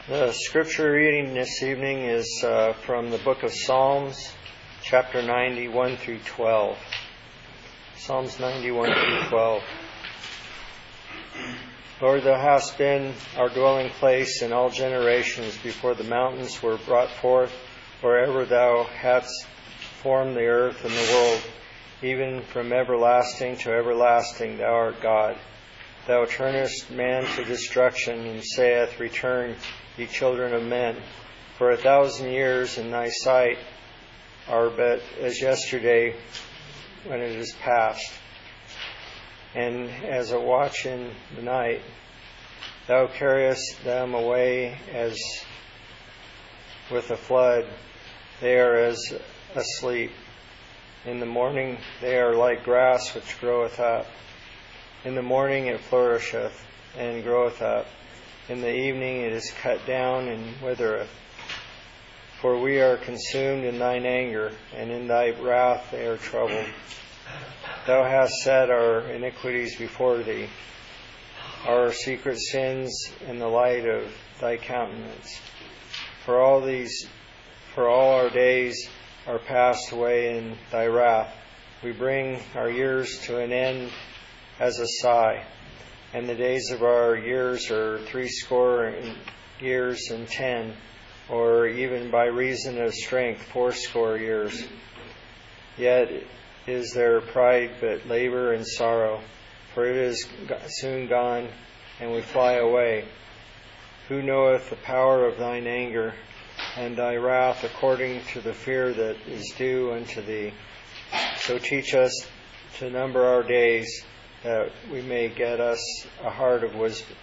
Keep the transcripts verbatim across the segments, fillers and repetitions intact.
The scripture reading this evening is uh, from the book of Psalms, chapter ninety, one through twelve. Psalms ninety-one through twelve. Lord, Thou hast been our dwelling place in all generations before the mountains were brought forth, wherever Thou hadst formed the earth and the world. Even from everlasting to everlasting Thou art God. Thou turnest man to destruction, and saith, Return, ye children of men. For a thousand years in Thy sight are but as yesterday when it is past, and as a watch in the night. Thou carriest them away as with a flood. They are as asleep. In the morning they are like grass which groweth up. In the morning it flourisheth and groweth up. In the evening it is cut down and withereth. For we are consumed in Thine anger, and in Thy wrath they are troubled. Thou hast set our iniquities before Thee, our secret sins in the light of Thy countenance. For all these, for all our days are passed away in Thy wrath. We bring our years to an end as a sigh, and the days of our years are threescore years and ten, or even by reason of strength fourscore years. Yet is their pride but labor and sorrow, for it is soon gone, and we fly away. Who knoweth the power of Thine anger, and Thy wrath according to the fear that is due unto Thee? So teach us to number our days, that we may get us a heart of wisdom.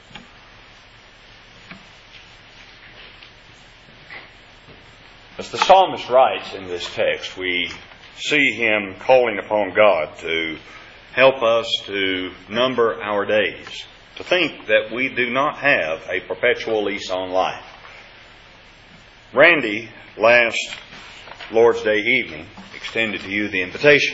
As the psalmist writes in this text, we see him calling upon God to help us to number our days, to think that we do not have a perpetual lease on life. Randy, last Lord's Day evening, extended to you the invitation,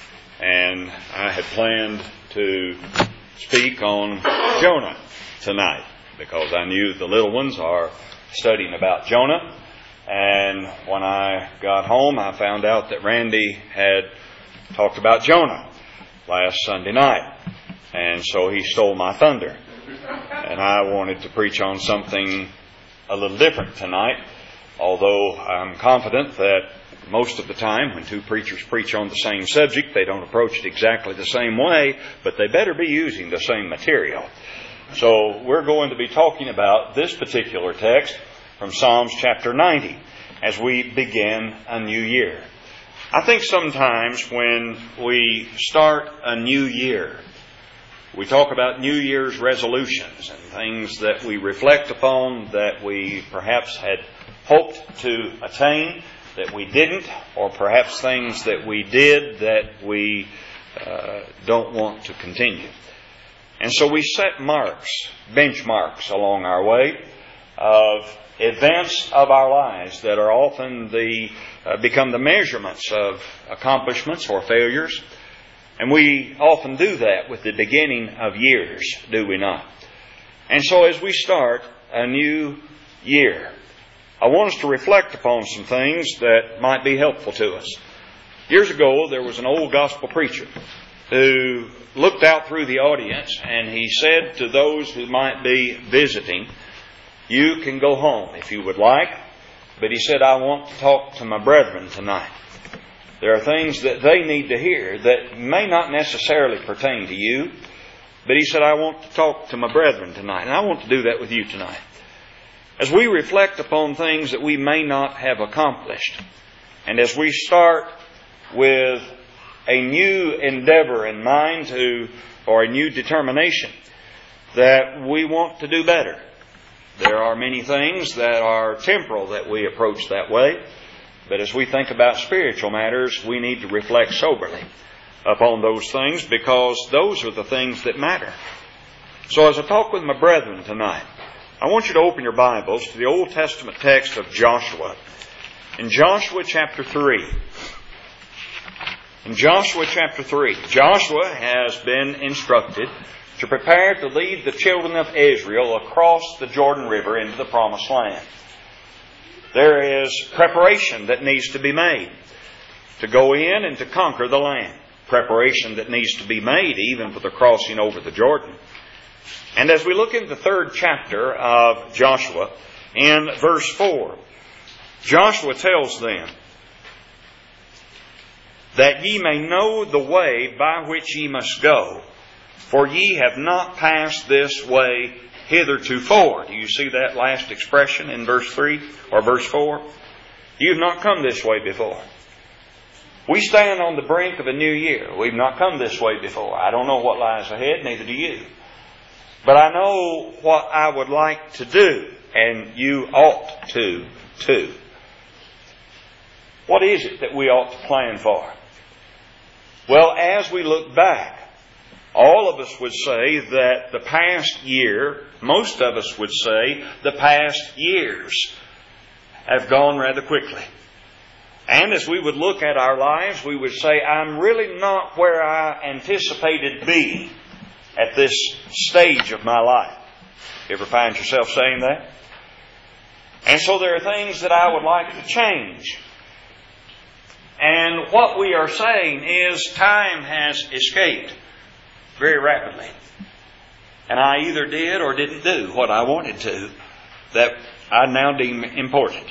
and I had planned to speak on Jonah tonight, because I knew the little ones are studying about Jonah. And when I got home, I found out that Randy had talked about Jonah last Sunday night. And so he stole my thunder. And I wanted to preach on something a little different tonight, although I'm confident that most of the time when two preachers preach on the same subject, they don't approach it exactly the same way, but they better be using the same material. So we're going to be talking about this particular text from Psalms chapter ninety as we begin a new year. I think sometimes when we start a new year, we talk about New Year's resolutions and things that we reflect upon that we perhaps had hoped to attain, that we didn't, or perhaps things that we did that we uh, don't want to continue. And so we set marks, benchmarks along our way of events of our lives that are often the uh, become the measurements of accomplishments or failures. And we often do that with the beginning of years, do we not? And so as we start a new year, I want us to reflect upon some things that might be helpful to us. Years ago, there was an old gospel preacher who looked out through the audience and he said to those who might be visiting, you can go home if you would like, but he said, I want to talk to my brethren tonight. There are things that they need to hear that may not necessarily pertain to you, but he said, I want to talk to my brethren tonight, and I want to do that with you tonight. As we reflect upon things that we may not have accomplished, and as we start with a new endeavor in mind to, or a new determination that we want to do better, there are many things that are temporal that we approach that way, but as we think about spiritual matters, we need to reflect soberly upon those things, because those are the things that matter. So as I talk with my brethren tonight, I want you to open your Bibles to the Old Testament text of Joshua. In Joshua chapter three. In Joshua chapter three. Joshua has been instructed to prepare to lead the children of Israel across the Jordan River into the Promised Land. There is preparation that needs to be made to go in and to conquer the land. Preparation that needs to be made even for the crossing over the Jordan. And as we look into the third chapter of Joshua, in verse four, Joshua tells them that ye may know the way by which ye must go, for ye have not passed this way hithertofore. Do you see that last expression in verse three or verse four? You have not come this way before. We stand on the brink of a new year. We've not come this way before. I don't know what lies ahead, neither do you. But I know what I would like to do, and you ought to too. What is it that we ought to plan for? Well, as we look back, all of us would say that the past year, most of us would say the past years have gone rather quickly. And as we would look at our lives, we would say, I'm really not where I anticipated being at this stage of my life. You ever find yourself saying that? And so there are things that I would like to change. And what we are saying is time has escaped very rapidly. And I either did or didn't do what I wanted to that I now deem important.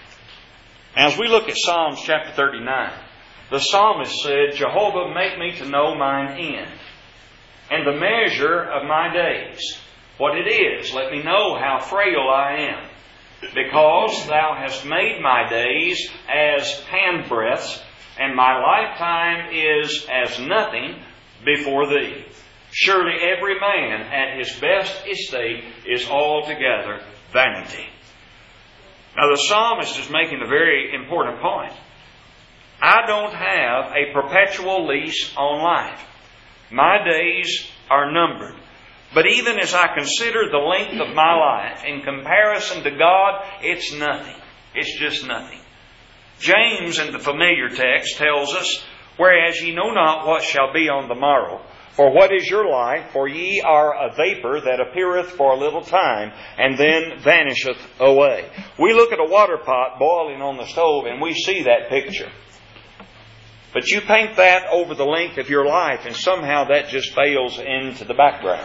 As we look at Psalms chapter thirty-nine, the psalmist said, Jehovah, make me to know mine end, and the measure of my days. What it is, let me know how frail I am, because thou hast made my days as handbreadths, and my lifetime is as nothing before thee. Surely every man at his best estate is altogether vanity. Now the psalmist is making a very important point. I don't have a perpetual lease on life. My days are numbered. But even as I consider the length of my life, in comparison to God, it's nothing. It's just nothing. James in the familiar text tells us, whereas ye know not what shall be on the morrow, for what is your life? For ye are a vapor that appeareth for a little time, and then vanisheth away. We look at a water pot boiling on the stove, and we see that picture. But you paint that over the length of your life, and somehow that just fails into the background.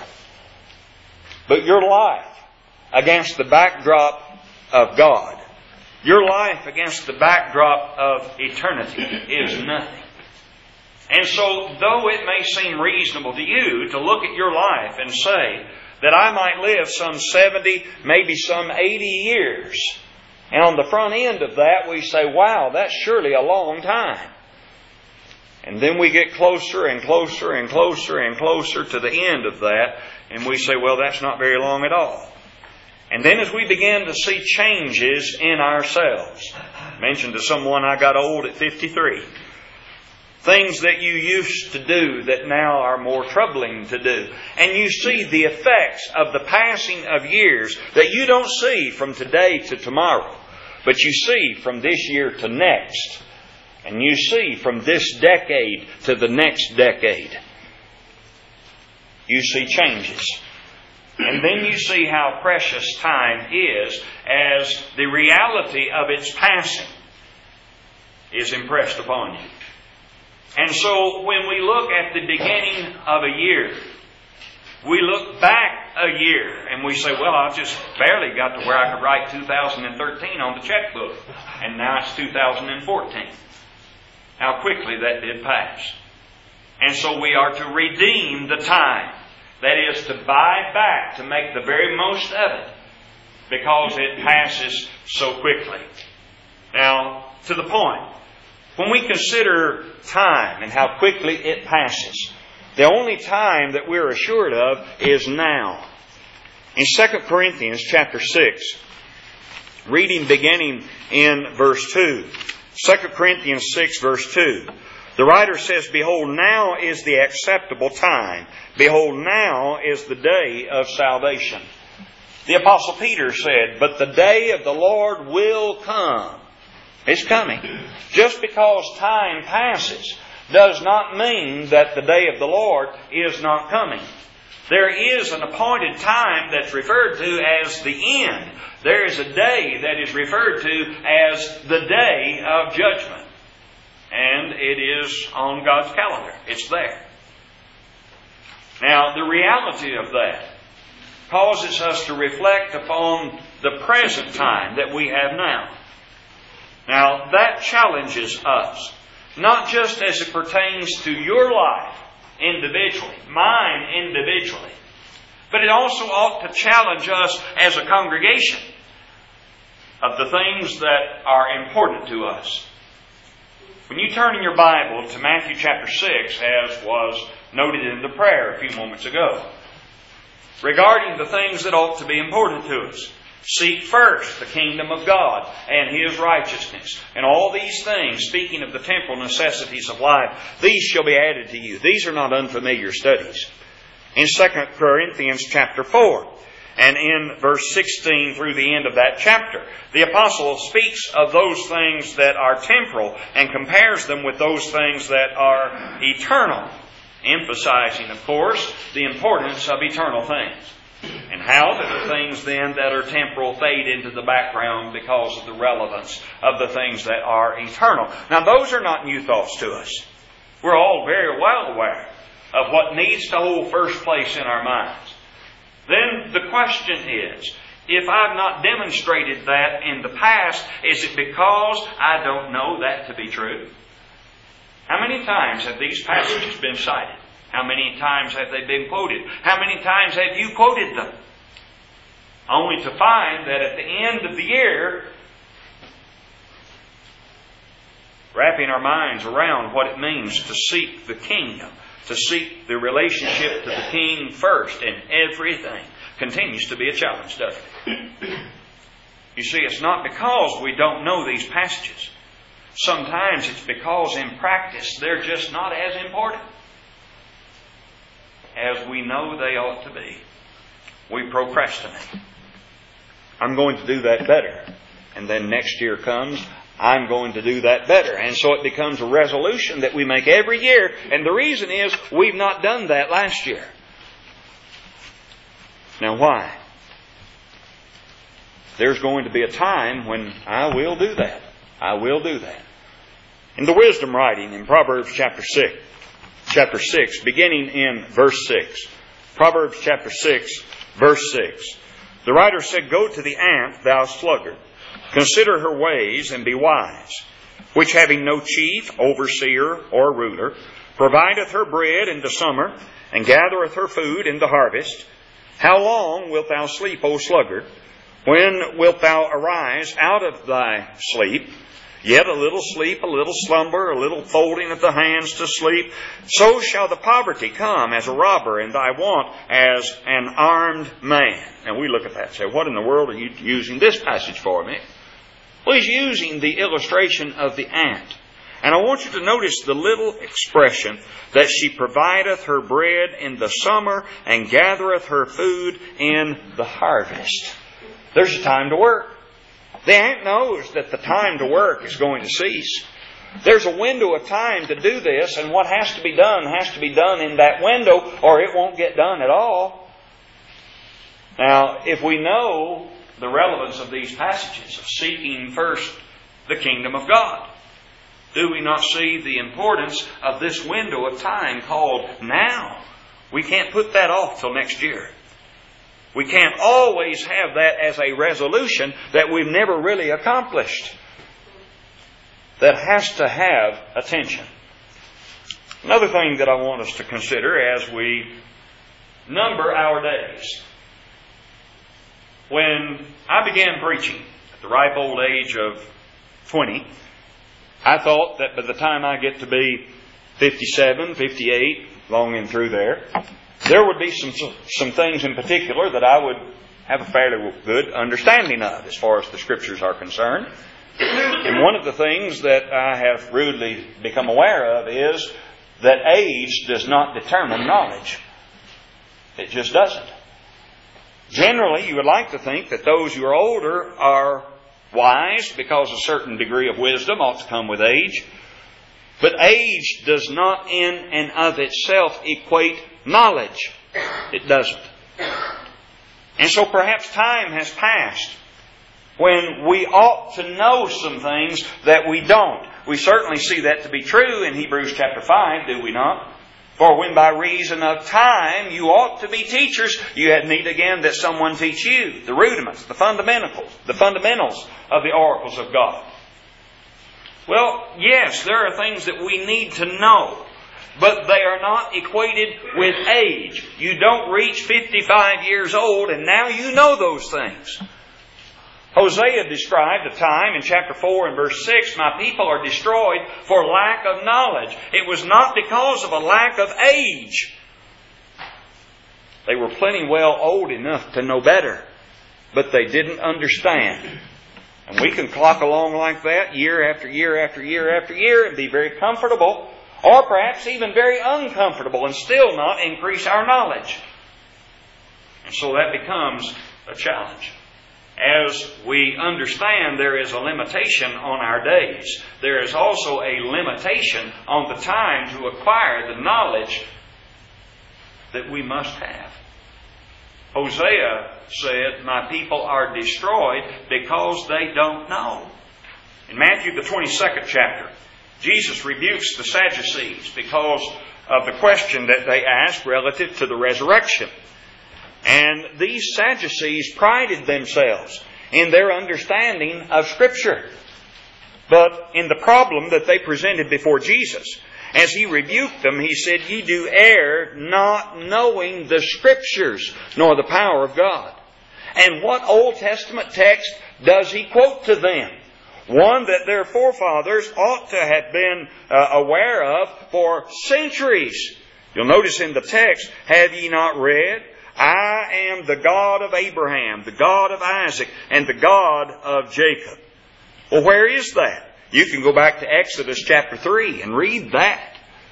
But your life against the backdrop of God, your life against the backdrop of eternity is nothing. And so, though it may seem reasonable to you to look at your life and say that I might live some seventy, maybe some eighty years, and on the front end of that we say, wow, that's surely a long time. And then we get closer and closer and closer and closer to the end of that, and we say, well, that's not very long at all. And then as we begin to see changes in ourselves, I mentioned to someone I got old at fifty-three. Things that you used to do that now are more troubling to do. And you see the effects of the passing of years that you don't see from today to tomorrow, but you see from this year to next. And you see from this decade to the next decade. You see changes. And then you see how precious time is as the reality of its passing is impressed upon you. And so when we look at the beginning of a year, we look back a year and we say, well, I've just barely got to where I could write two thousand thirteen on the checkbook. And now it's two thousand fourteen. How quickly that did pass. And so we are to redeem the time. That is to buy back, to make the very most of it, because it passes so quickly. Now, to the point. When we consider time and how quickly it passes, the only time that we're assured of is now. In Second Corinthians chapter six, reading beginning in verse two, Second Corinthians six verse two, the writer says, Behold, now is the acceptable time. Behold, now is the day of salvation. The Apostle Peter said, But the day of the Lord will come. It's coming. Just because time passes does not mean that the day of the Lord is not coming. There is an appointed time that's referred to as the end. There is a day that is referred to as the day of judgment. And it is on God's calendar. It's there. Now, the reality of that causes us to reflect upon the present time that we have now. Now, that challenges us, not just as it pertains to your life individually, mine individually, but it also ought to challenge us as a congregation of the things that are important to us. When you turn in your Bible to Matthew chapter six, as was noted in the prayer a few moments ago, regarding the things that ought to be important to us. Seek first the kingdom of God and His righteousness. And all these things, speaking of the temporal necessities of life, these shall be added to you. These are not unfamiliar studies. In Second Corinthians chapter four, and in verse sixteen through the end of that chapter, the apostle speaks of those things that are temporal and compares them with those things that are eternal, emphasizing, of course, the importance of eternal things. And how that the things then that are temporal fade into the background because of the relevance of the things that are eternal. Now, those are not new thoughts to us. We're all very well aware of what needs to hold first place in our minds. Then the question is, if I've not demonstrated that in the past, is it because I don't know that to be true? How many times have these passages been cited? How many times have they been quoted? How many times have you quoted them? Only to find that at the end of the year, wrapping our minds around what it means to seek the kingdom, to seek the relationship to the King first in everything, continues to be a challenge, doesn't it? You see, it's not because we don't know these passages. Sometimes it's because in practice they're just not as important as we know they ought to be. We procrastinate. I'm going to do that better. And then next year comes, I'm going to do that better. And so it becomes a resolution that we make every year. And the reason is we've not done that last year. Now why? There's going to be a time when I will do that. I will do that. In the wisdom writing in Proverbs chapter six, chapter six, beginning in verse six. Proverbs chapter six, verse six. The writer said, Go to the ant, thou sluggard. Consider her ways and be wise, which having no chief, overseer, or ruler, provideth her bread in the summer, and gathereth her food in the harvest. How long wilt thou sleep, O sluggard? When wilt thou arise out of thy sleep? Yet a little sleep, a little slumber, a little folding of the hands to sleep. So shall the poverty come as a robber, and thy want as an armed man. And we look at that and say, what in the world are you using this passage for, me? Well, he's using the illustration of the ant. And I want you to notice the little expression that she provideth her bread in the summer and gathereth her food in the harvest. There's a time to work. The ant knows that the time to work is going to cease. There's a window of time to do this, and what has to be done has to be done in that window, or it won't get done at all. Now, if we know the relevance of these passages of seeking first the kingdom of God, do we not see the importance of this window of time called now? We can't put that off till next year. We can't always have that as a resolution that we've never really accomplished. That has to have attention. Another thing that I want us to consider as we number our days. When I began preaching at the ripe old age of twenty, I thought that by the time I get to be fifty-seven, fifty-eight, longing through there, there would be some some things in particular that I would have a fairly good understanding of as far as the Scriptures are concerned. And one of the things that I have rudely become aware of is that age does not determine knowledge. It just doesn't. Generally, you would like to think that those who are older are wise because a certain degree of wisdom ought to come with age. But age does not in and of itself equate knowledge. It doesn't. And so perhaps time has passed when we ought to know some things that we don't. We certainly see that to be true in Hebrews chapter five, do we not? For when by reason of time you ought to be teachers, you had need again that someone teach you the rudiments, the fundamentals, the fundamentals of the oracles of God. Well, yes, there are things that we need to know, but they are not equated with age. You don't reach fifty-five years old and now you know those things. Hosea described a time in chapter four and verse six, my people are destroyed for lack of knowledge. It was not because of a lack of age. They were plenty well old enough to know better, but they didn't understand. And we can clock along like that year after year after year after year and be very comfortable, or perhaps even very uncomfortable, and still not increase our knowledge. And so that becomes a challenge. As we understand there is a limitation on our days, there is also a limitation on the time to acquire the knowledge that we must have. Hosea said, my people are destroyed because they don't know. In Matthew the twenty-second chapter, Jesus rebukes the Sadducees because of the question that they asked relative to the resurrection. And these Sadducees prided themselves in their understanding of Scripture. But in the problem that they presented before Jesus, as He rebuked them, He said, ye do err, not knowing the Scriptures, nor the power of God. And what Old Testament text does He quote to them? One that their forefathers ought to have been uh, aware of for centuries. You'll notice in the text, have ye not read? I am the God of Abraham, the God of Isaac, and the God of Jacob. Well, where is that? You can go back to Exodus chapter three and read that.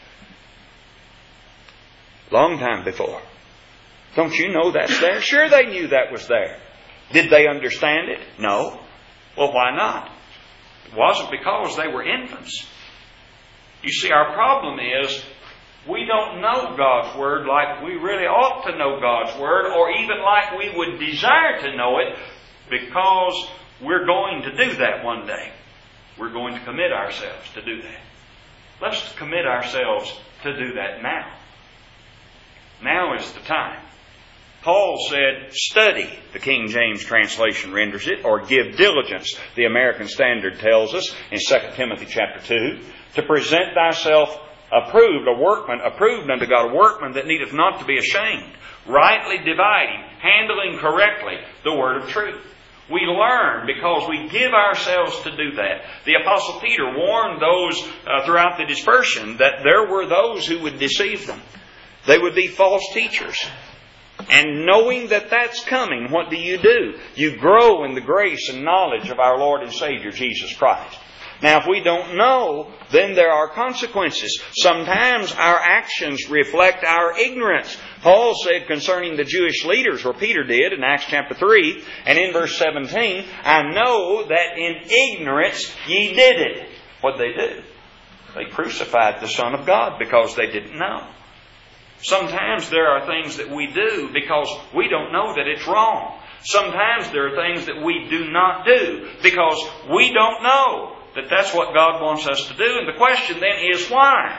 Long time before. Don't you know that's there? Sure, they knew that was there. Did they understand it? No. Well, why not? It wasn't because they were infants. You see, our problem is we don't know God's Word like we really ought to know God's Word, or even like we would desire to know it, because we're going to do that one day. We're going to commit ourselves to do that. Let's commit ourselves to do that now. Now is the time. Paul said, study, the King James translation renders it, or give diligence, the American Standard tells us in Second Timothy chapter two, to present thyself approved, a workman, approved unto God, a workman that needeth not to be ashamed, rightly dividing, handling correctly the word of truth. We learn because we give ourselves to do that. The Apostle Peter warned those uh, throughout the dispersion that there were those who would deceive them. They would be false teachers. And knowing that that's coming, what do you do? You grow in the grace and knowledge of our Lord and Savior Jesus Christ. Now, if we don't know, then there are consequences. Sometimes our actions reflect our ignorance. Paul said concerning the Jewish leaders, or Peter did in Acts chapter three, and in verse seventeen, I know that in ignorance ye did it. What did they do? They crucified the Son of God because they didn't know. Sometimes there are things that we do because we don't know that it's wrong. Sometimes there are things that we do not do because we don't know that that's what God wants us to do. And the question then is why?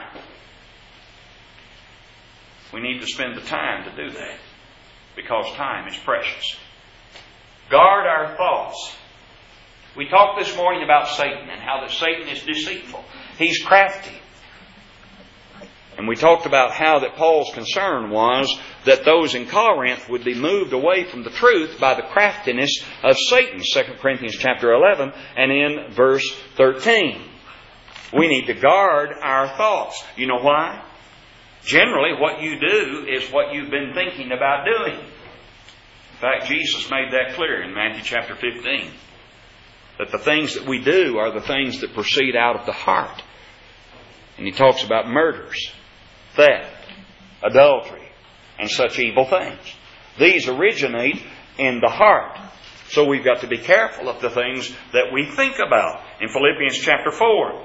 We need to spend the time to do that because time is precious. Guard our thoughts. We talked this morning about Satan and how that Satan is deceitful. He's crafty. And we talked about how that Paul's concern was that those in Corinth would be moved away from the truth by the craftiness of Satan. Second Corinthians chapter eleven and in verse thirteen. We need to guard our thoughts. You know why? Generally, what you do is what you've been thinking about doing. In fact, Jesus made that clear in Matthew chapter fifteen. That the things that we do are the things that proceed out of the heart. And He talks about murders, theft, adultery, and such evil things. These originate in the heart. So we've got to be careful of the things that we think about. In Philippians chapter four.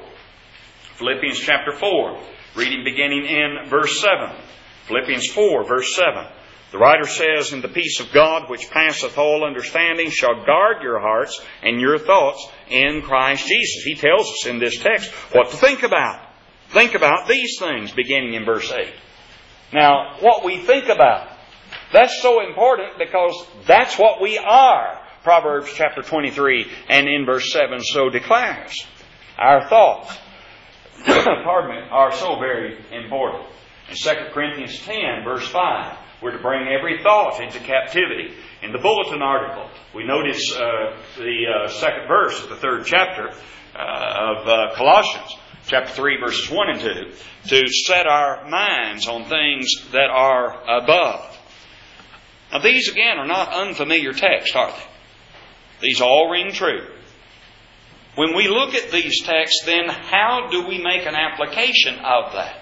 Philippians chapter four, reading beginning in verse seven. Philippians four, verse seven. The writer says, "And the peace of God, which passeth all understanding, shall guard your hearts and your thoughts in Christ Jesus." He tells us in this text what to think about. Think about these things, beginning in verse eight. Now, what we think about, that's so important because that's what we are. Proverbs chapter twenty-three and in verse seven so declares. Our thoughts, pardon me, are so very important. In Second Corinthians ten, verse five, we're to bring every thought into captivity. In the bulletin article, we notice uh, the uh, second verse of the third chapter uh, of uh, Colossians, chapter three, verses one and two, to set our minds on things that are above. Now, these again are not unfamiliar texts, are they? These all ring true. When we look at these texts, then how do we make an application of that?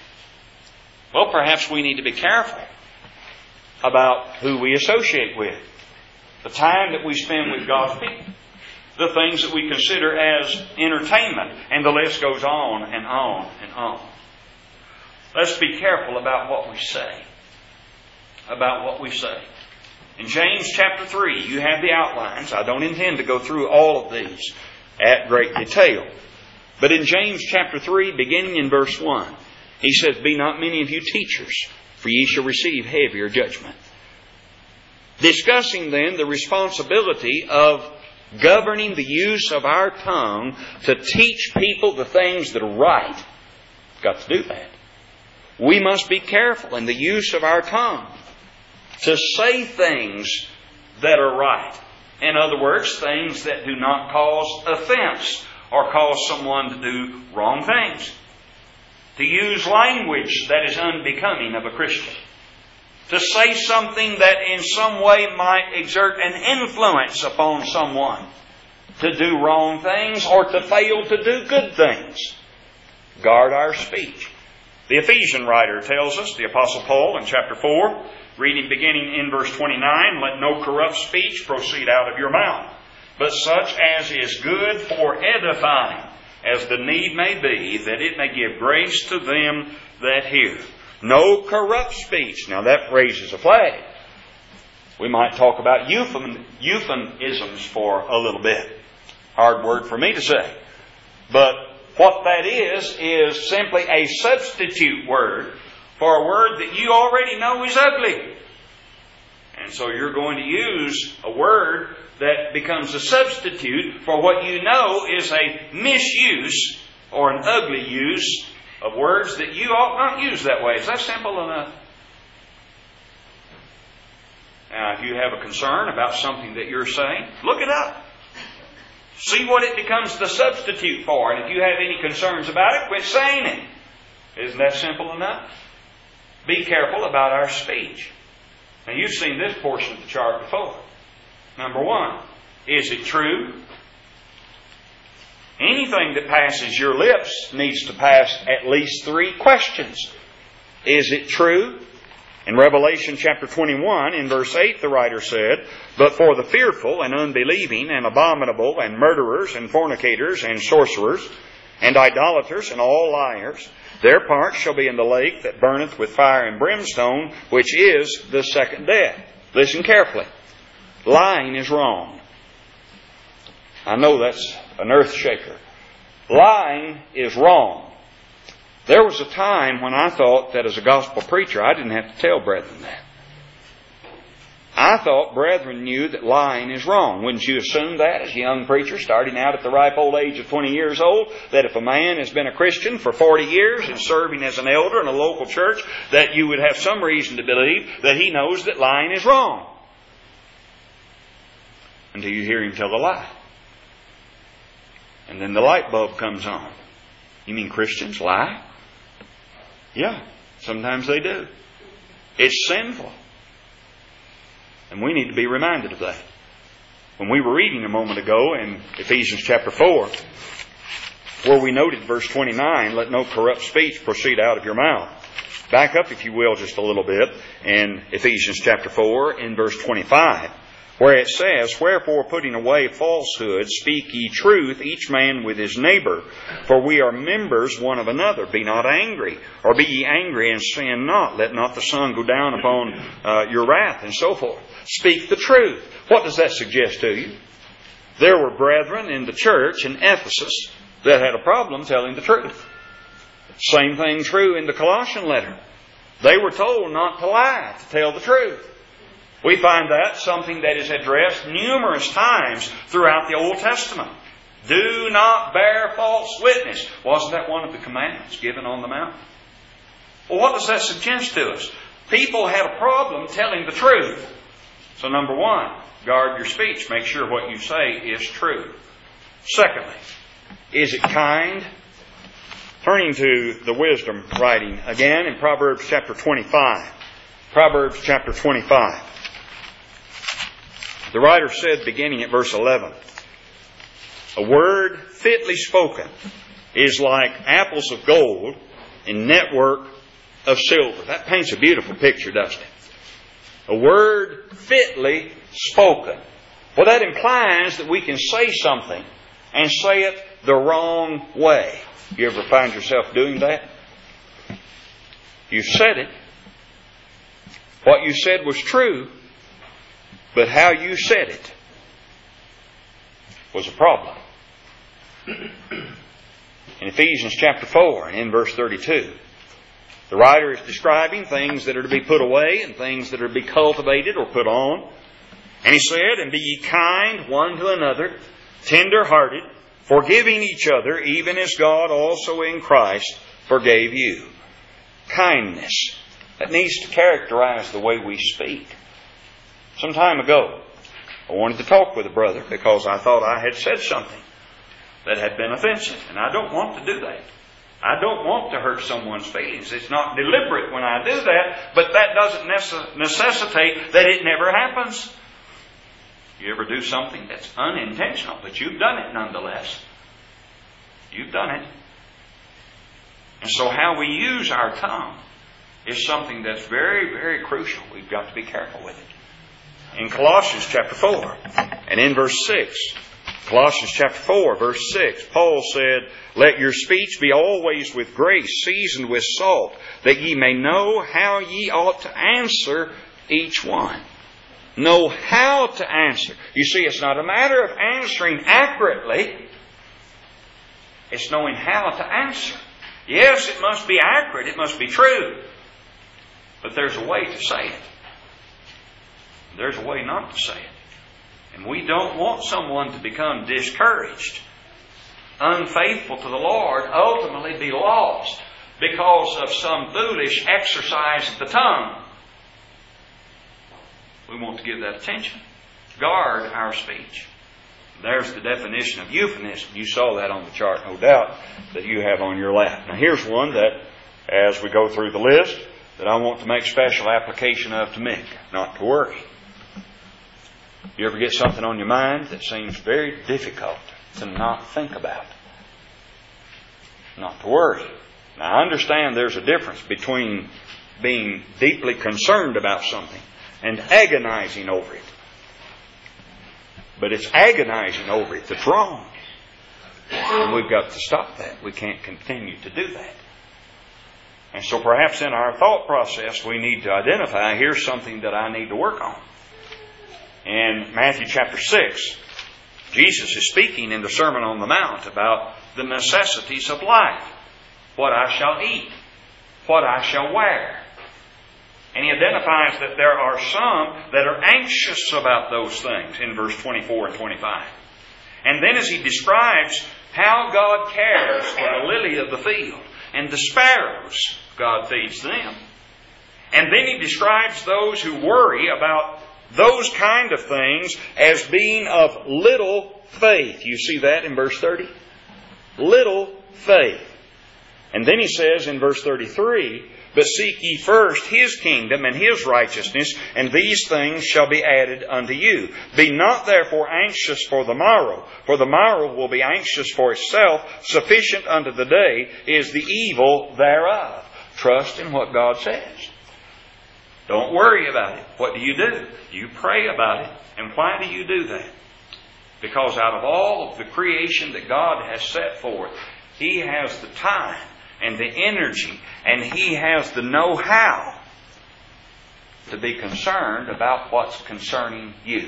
Well, perhaps we need to be careful about who we associate with, the time that we spend with God's people, the things that we consider as entertainment, and the list goes on and on and on. Let's be careful about what we say. About what we say. In James chapter three, you have the outlines. I don't intend to go through all of these at great detail. But in James chapter three, beginning in verse one, he says, "Be not many of you teachers, for ye shall receive heavier judgment." Discussing then the responsibility of governing the use of our tongue to teach people the things that are right. Got to do that. We must be careful in the use of our tongue to say things that are right. In other words, things that do not cause offense or cause someone to do wrong things. To use language that is unbecoming of a Christian. To say something that in some way might exert an influence upon someone to do wrong things or to fail to do good things. Guard our speech. The Ephesian writer tells us, the Apostle Paul in chapter four, reading beginning in verse twenty-nine, "Let no corrupt speech proceed out of your mouth, but such as is good for edifying, as the need may be, that it may give grace to them that hear." No corrupt speech. Now that raises a flag. We might talk about euphem- euphemisms for a little bit. Hard word for me to say. But what that is, is simply a substitute word for a word that you already know is ugly. And so you're going to use a word that becomes a substitute for what you know is a misuse or an ugly use of words that you ought not use that way. Is that simple enough? Now, if you have a concern about something that you're saying, look it up. See what it becomes the substitute for. And if you have any concerns about it, quit saying it. Isn't that simple enough? Be careful about our speech. Now, you've seen this portion of the chart before. Number one, is it true? Anything that passes your lips needs to pass at least three questions. Is it true? In Revelation chapter twenty-one, in verse eight, the writer said, "But for the fearful and unbelieving and abominable and murderers and fornicators and sorcerers and idolaters and all liars, their part shall be in the lake that burneth with fire and brimstone, which is the second death." Listen carefully. Lying is wrong. I know that's an earth shaker. Lying is wrong. There was a time when I thought that as a gospel preacher, I didn't have to tell brethren that. I thought brethren knew that lying is wrong. Wouldn't you assume that as a young preacher starting out at the ripe old age of twenty years old, that if a man has been a Christian for forty years and serving as an elder in a local church, that you would have some reason to believe that he knows that lying is wrong? Until you hear him tell a lie. And then the light bulb comes on. You mean Christians lie? Yeah, sometimes they do. It's sinful. And we need to be reminded of that. When we were reading a moment ago in Ephesians chapter four, where we noted verse twenty-nine, "Let no corrupt speech proceed out of your mouth." Back up, if you will, just a little bit in Ephesians chapter four in verse twenty-five. where it says, "Wherefore, putting away falsehood, speak ye truth, each man with his neighbor, for we are members one of another. Be not angry, or be ye angry and sin not. Let not the sun go down upon uh, your wrath," and so forth. Speak the truth. What does that suggest to you? There were brethren in the church in Ephesus that had a problem telling the truth. Same thing true in the Colossian letter. They were told not to lie, to tell the truth. We find that something that is addressed numerous times throughout the Old Testament. Do not bear false witness. Wasn't that one of the commandments given on the mountain? Well, what does that suggest to us? People had a problem telling the truth. So number one, guard your speech. Make sure what you say is true. Secondly, is it kind? Turning to the wisdom writing again in Proverbs chapter twenty-five. Proverbs chapter twenty-five. The writer said, beginning at verse eleven, "A word fitly spoken is like apples of gold in network of silver." That paints a beautiful picture, doesn't it? A word fitly spoken. Well, that implies that we can say something and say it the wrong way. You ever find yourself doing that? You've said it. What you said was true, but how you said it was a problem. In Ephesians chapter four and in verse thirty-two, the writer is describing things that are to be put away and things that are to be cultivated or put on. And he said, "And be ye kind one to another, tender-hearted, forgiving each other, even as God also in Christ forgave you." Kindness. That needs to characterize the way we speak. Some time ago, I wanted to talk with a brother because I thought I had said something that had been offensive. And I don't want to do that. I don't want to hurt someone's feelings. It's not deliberate when I do that, but that doesn't necess- necessitate that it never happens. You ever do something that's unintentional, but you've done it nonetheless? You've done it. And so how we use our tongue is something that's very, very crucial. We've got to be careful with it. In Colossians chapter four and in verse six, Colossians chapter four, verse six, Paul said, "Let your speech be always with grace, seasoned with salt, that ye may know how ye ought to answer each one." Know how to answer. You see, it's not a matter of answering accurately. It's knowing how to answer. Yes, it must be accurate. It must be true. But there's a way to say it. There's a way not to say it. And we don't want someone to become discouraged, unfaithful to the Lord, ultimately be lost because of some foolish exercise of the tongue. We want to give that attention. Guard our speech. There's the definition of euphemism. You saw that on the chart, no doubt, that you have on your lap. Now here's one that, as we go through the list, that I want to make special application of to Mick. Not to worry. You ever get something on your mind that seems very difficult to not think about? Not to worry. Now I understand there's a difference between being deeply concerned about something and agonizing over it. But it's agonizing over it that's wrong. And we've got to stop that. We can't continue to do that. And so perhaps in our thought process we need to identify, here's something that I need to work on. In Matthew chapter six, Jesus is speaking in the Sermon on the Mount about the necessities of life. What I shall eat. What I shall wear. And he identifies that there are some that are anxious about those things in verse twenty-four and twenty-five. And then as he describes how God cares for the lily of the field and the sparrows, God feeds them. And then he describes those who worry about those kind of things as being of little faith. You see that in verse thirty? Little faith. And then he says in verse thirty-three, "But seek ye first His kingdom and His righteousness, and these things shall be added unto you. Be not therefore anxious for the morrow, for the morrow will be anxious for itself. Sufficient unto the day is the evil thereof." Trust in what God says. Don't worry about it. What do you do? You pray about it And why do you do that? Because out of all of the creation that God has set forth, He has the time and the energy, and He has the know-how to be concerned about what's concerning you.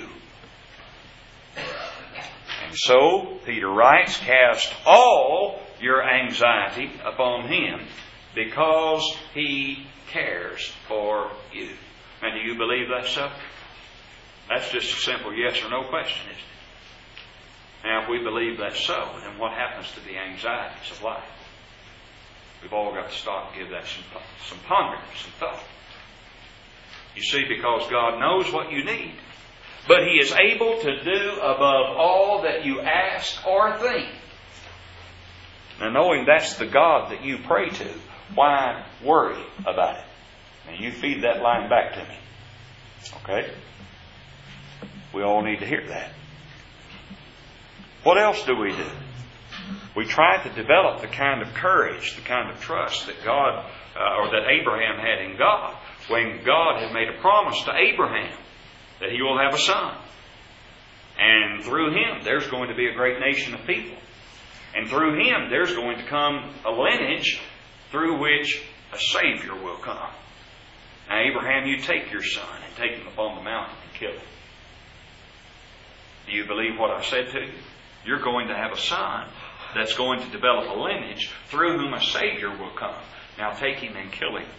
And so, Peter writes, cast all your anxiety upon Him, because He cares for you. Now, do you believe that's so? That's just a simple yes or no question, isn't it? Now, if we believe that's so, then what happens to the anxieties of life? We've all got to stop and give that some, some pondering, some thought. You see, because God knows what you need, but He is able to do above all that you ask or think. Now, knowing that's the God that you pray to, why worry about it? Now, you feed that line back to me. Okay? We all need to hear that. What else do we do? We try to develop the kind of courage, the kind of trust that God, uh, or that Abraham had in God, when God had made a promise to Abraham that he will have a son. And through him, there's going to be a great nation of people. And through him, there's going to come a lineage through which a Savior will come. Now, Abraham, you take your son and take him upon the mountain and kill him. Do you believe what I said to you? You're going to have a son that's going to develop a lineage through whom a Savior will come. Now take him and kill him.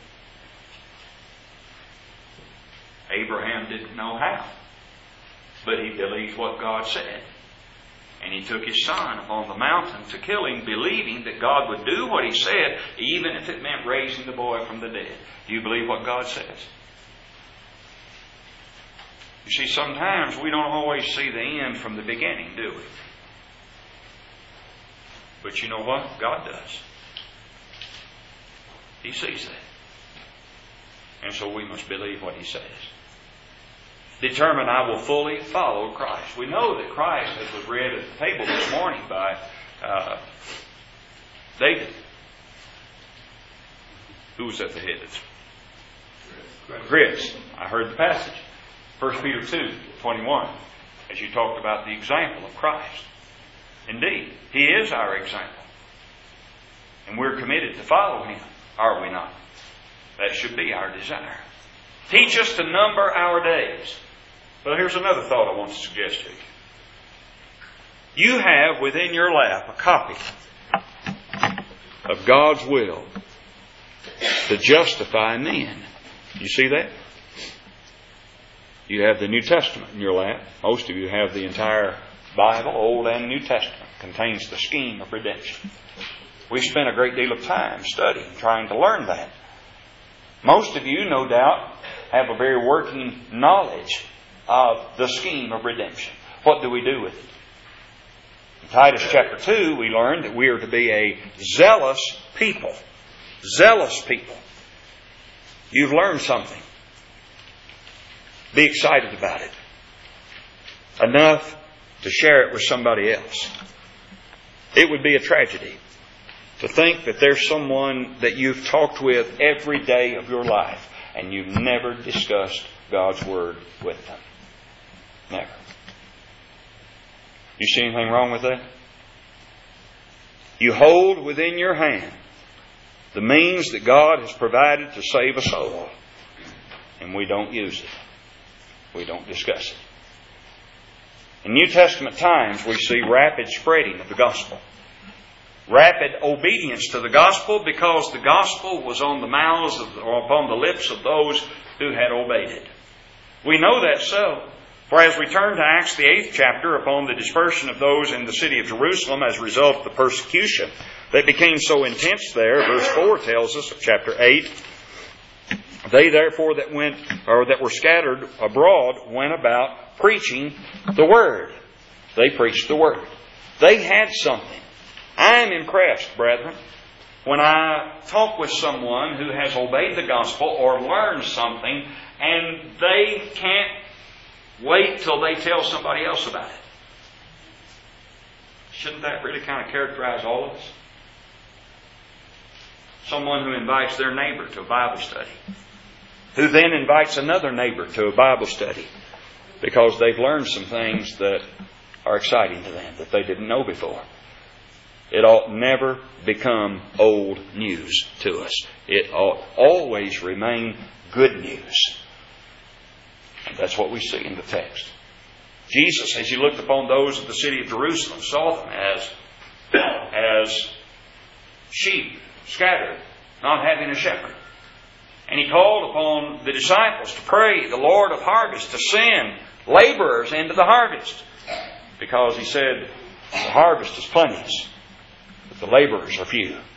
Abraham didn't know how, but he believed what God said. And he took his son upon the mountain to kill him, believing that God would do what He said, even if it meant raising the boy from the dead. Do you believe what God says? You see, sometimes we don't always see the end from the beginning, do we? But you know what? God does. He sees that. And so we must believe what He says. Determine, I will fully follow Christ. We know that Christ, as was read at the table this morning by uh, David. Who was at the head? Chris. I heard the passage. First Peter two, twenty-one. As you talked about the example of Christ. Indeed, He is our example. And we're committed to follow Him, are we not? That should be our desire. Teach us to number our days. Well, here's another thought I want to suggest to you. You have within your lap a copy of God's will to justify men. You see that? You have the New Testament in your lap. Most of you have the entire Bible, Old and New Testament. Contains the scheme of redemption. We've spent a great deal of time studying, trying to learn that. Most of you, no doubt, have a very working knowledge of the scheme of redemption. What do we do with it? In Titus chapter two, we learned that we are to be a zealous people. Zealous people. You've learned something. Be excited about it. Enough to share it with somebody else. It would be a tragedy to think that there's someone that you've talked with every day of your life and you've never discussed God's Word with them. Never. You see anything wrong with that? You hold within your hand the means that God has provided to save a soul, and we don't use it. We don't discuss it. In New Testament times, we see rapid spreading of the gospel. Rapid obedience to the gospel, because the gospel was on the mouths of, or upon the lips of those who had obeyed it. We know that so. For as we turn to Acts the eighth chapter, upon the dispersion of those in the city of Jerusalem as a result of the persecution that became so intense there, verse four tells us of chapter eight, they therefore that went, or that were scattered abroad, went about preaching the Word. They preached the Word. They had something. I'm impressed, brethren, when I talk with someone who has obeyed the gospel or learned something, and they can't wait till they tell somebody else about it. Shouldn't that really kind of characterize all of us? Someone who invites their neighbor to a Bible study, who then invites another neighbor to a Bible study, because they've learned some things that are exciting to them that they didn't know before. It ought never become old news to us. It ought always remain good news. And that's what we see in the text. Jesus, as He looked upon those of the city of Jerusalem, saw them as, as sheep scattered, not having a shepherd. And He called upon the disciples to pray the Lord of harvest to send laborers into the harvest. Because He said, the harvest is plenteous, but the laborers are few. I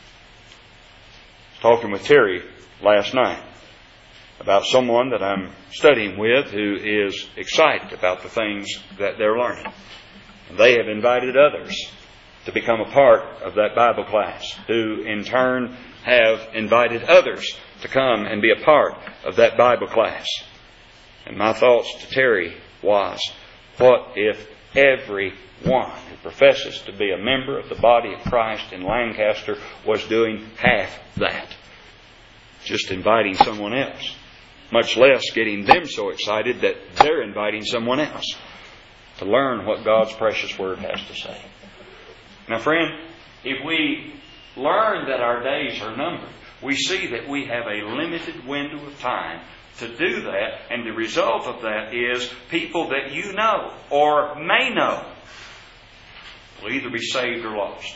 was talking with Terry last night about someone that I'm studying with who is excited about the things that they're learning. And they have invited others to become a part of that Bible class, who in turn have invited others to come and be a part of that Bible class. And my thoughts to Terry was, what if every one who professes to be a member of the body of Christ in Lancaster was doing half that? Just inviting someone else. Much less getting them so excited that they're inviting someone else to learn what God's precious Word has to say. Now, friend, if we learn that our days are numbered, we see that we have a limited window of time to do that, and the result of that is people that you know or may know will either be saved or lost.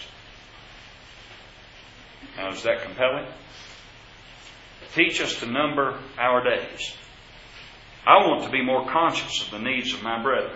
Now, is that compelling? Teach us to number our days. I want to be more conscious of the needs of my brethren.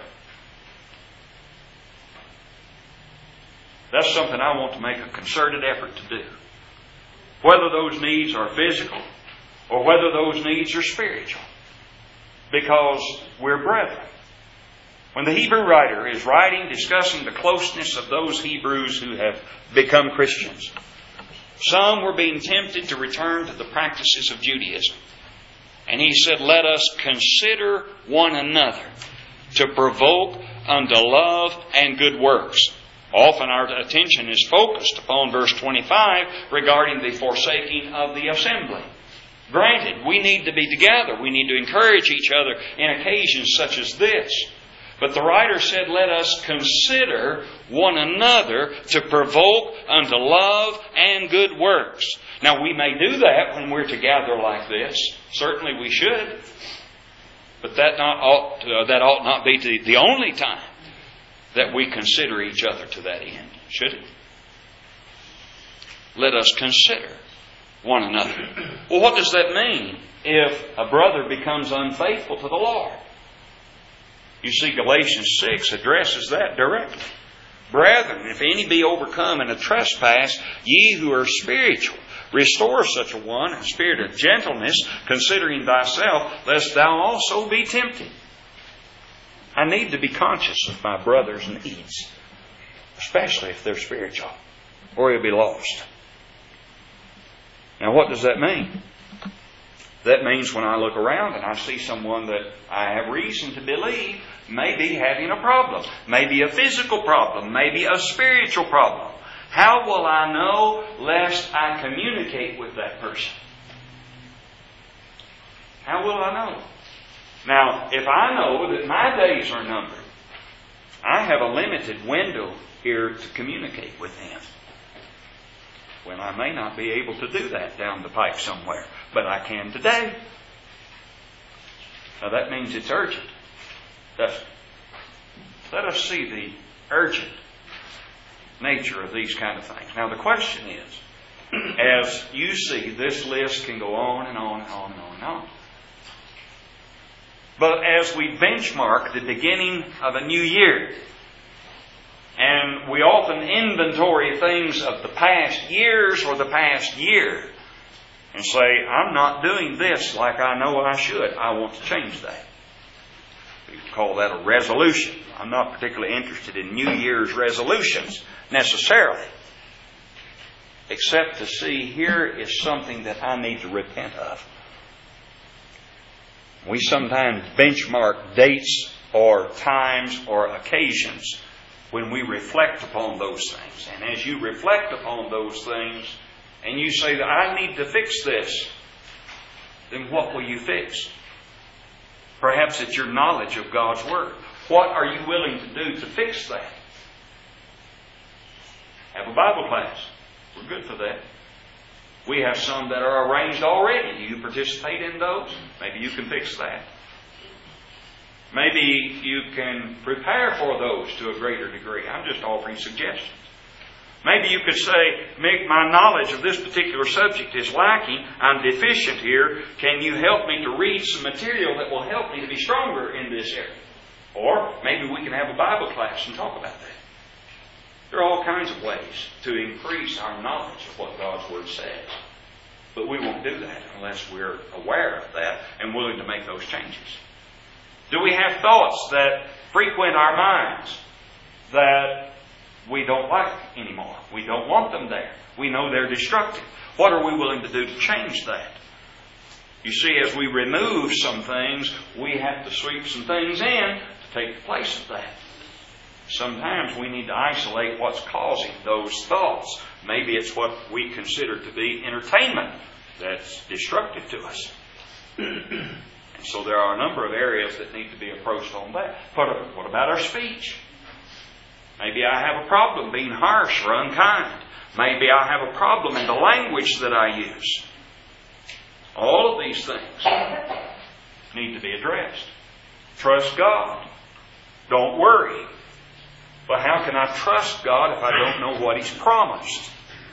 That's something I want to make a concerted effort to do. Whether those needs are physical or whether those needs are spiritual. Because we're brethren. When the Hebrew writer is writing, discussing the closeness of those Hebrews who have become Christians, some were being tempted to return to the practices of Judaism. And he said, let us consider one another to provoke unto love and good works. Often our attention is focused upon verse twenty-five regarding the forsaking of the assembly. Granted, we need to be together. We need to encourage each other in occasions such as this. But the writer said, let us consider one another to provoke unto love and good works. Now, we may do that when we're together like this. Certainly we should. But that, not ought, uh, that ought not be the, the only time that we consider each other to that end, should it? Let us consider one another. Well, what does that mean if a brother becomes unfaithful to the Lord? You see, Galatians six addresses that directly. Brethren, if any be overcome in a trespass, ye who are spiritual, restore such a one in a spirit of gentleness, considering thyself, lest thou also be tempted. I need to be conscious of my brother's needs, especially if they're spiritual, or he'll be lost. Now, what does that mean? That means when I look around and I see someone that I have reason to believe may be having a problem, maybe a physical problem, maybe a spiritual problem. How will I know lest I communicate with that person? How will I know? Now, if I know that my days are numbered, I have a limited window here to communicate with them. When I may not be able to do that down the pike somewhere, but I can today. Now that means it's urgent. Doesn't it? Let us see the urgent nature of these kind of things. Now the question is, as you see, this list can go on and on and on and on and on. But as we benchmark the beginning of a new year, and we often inventory things of the past years or the past year and say, I'm not doing this like I know I should. I want to change that. We call that a resolution. I'm not particularly interested in New Year's resolutions necessarily, except to see here is something that I need to repent of. We sometimes benchmark dates or times or occasions when we reflect upon those things. And as you reflect upon those things and you say that I need to fix this, then what will you fix? Perhaps it's your knowledge of God's Word. What are you willing to do to fix that? Have a Bible class. We're good for that. We have some that are arranged already. Do you participate in those? Maybe you can fix that. Maybe you can prepare for those to a greater degree. I'm just offering suggestions. Maybe you could say, Mick, my knowledge of this particular subject is lacking. I'm deficient here. Can you help me to read some material that will help me to be stronger in this area? Or maybe we can have a Bible class and talk about that. There are all kinds of ways to increase our knowledge of what God's Word says. But we won't do that unless we're aware of that and willing to make those changes. Do we have thoughts that frequent our minds that we don't like anymore? We don't want them there. We know they're destructive. What are we willing to do to change that? You see, as we remove some things, we have to sweep some things in to take the place of that. Sometimes we need to isolate what's causing those thoughts. Maybe it's what we consider to be entertainment that's destructive to us. And so there are a number of areas that need to be approached on that. What about our speech? Maybe I have a problem being harsh or unkind. Maybe I have a problem in the language that I use. All of these things need to be addressed. Trust God. Don't worry. But how can I trust God if I don't know what He's promised?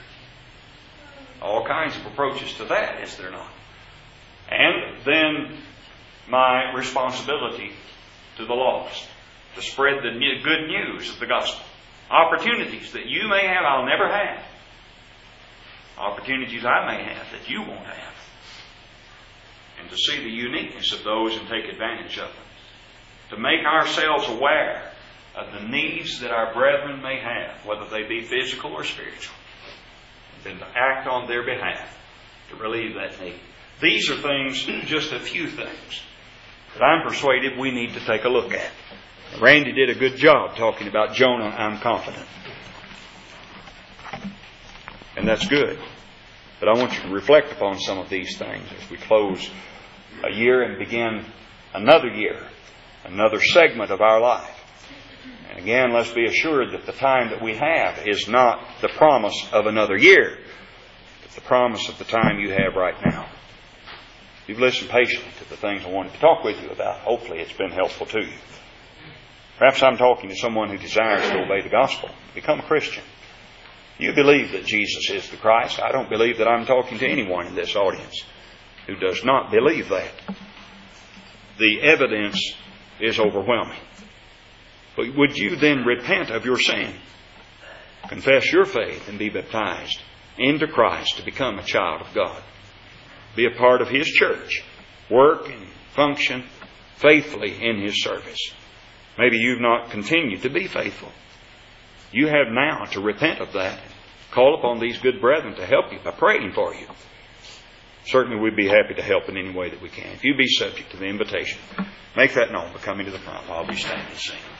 All kinds of approaches to that, is there not? And then my responsibility to the lost, to spread the good news of the gospel. Opportunities that you may have, I'll never have. Opportunities I may have that you won't have. And to see the uniqueness of those and take advantage of them. To make ourselves aware of the needs that our brethren may have, whether they be physical or spiritual. And then to act on their behalf to relieve that need. These are things, just a few things, that I'm persuaded we need to take a look at. Randy did a good job talking about Jonah, I'm confident. And that's good. But I want you to reflect upon some of these things as we close a year and begin another year, another segment of our life. And again, let's be assured that the time that we have is not the promise of another year, but the promise of the time you have right now. You've listened patiently to the things I wanted to talk with you about. Hopefully it's been helpful to you. Perhaps I'm talking to someone who desires to obey the gospel, become a Christian. You believe that Jesus is the Christ. I don't believe that I'm talking to anyone in this audience who does not believe that. The evidence is overwhelming. But would you then repent of your sin, confess your faith, and be baptized into Christ to become a child of God? Be a part of His church. Work and function faithfully in His service. Maybe you've not continued to be faithful. You have now to repent of that. Call upon these good brethren to help you by praying for you. Certainly we'd be happy to help in any way that we can. If you be subject to the invitation, make that known by coming to the front while we stand and sing.